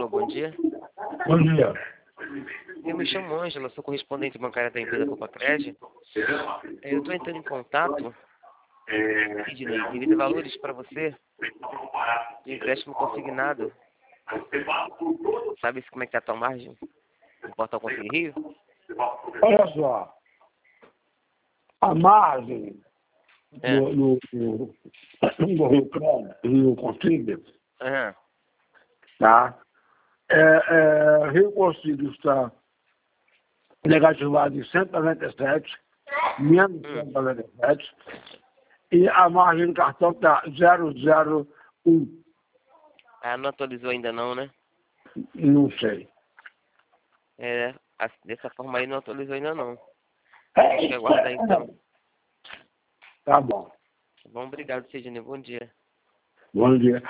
bom dia. Bom dia. Eu me chamo Ângela, sou correspondente bancária da empresa Copacred. Eu estou entrando em contato, Sidney, devido a valores para você de empréstimo consignado. Sabe como é que está a tua margem no Portal Consigne Rio? Olha só, a margem do Rio Crédito, Rio Consigne, Aham. tá? Rio Consigne está negativado em 197, menos de 197, e a margem do cartão está 001. Ah, não atualizou ainda não, né? Não sei. Dessa forma aí não atualizou ainda não. Deixa eu aguardar então. Tá bom. Tá bom, obrigado, Sidney. Bom dia. Bom dia.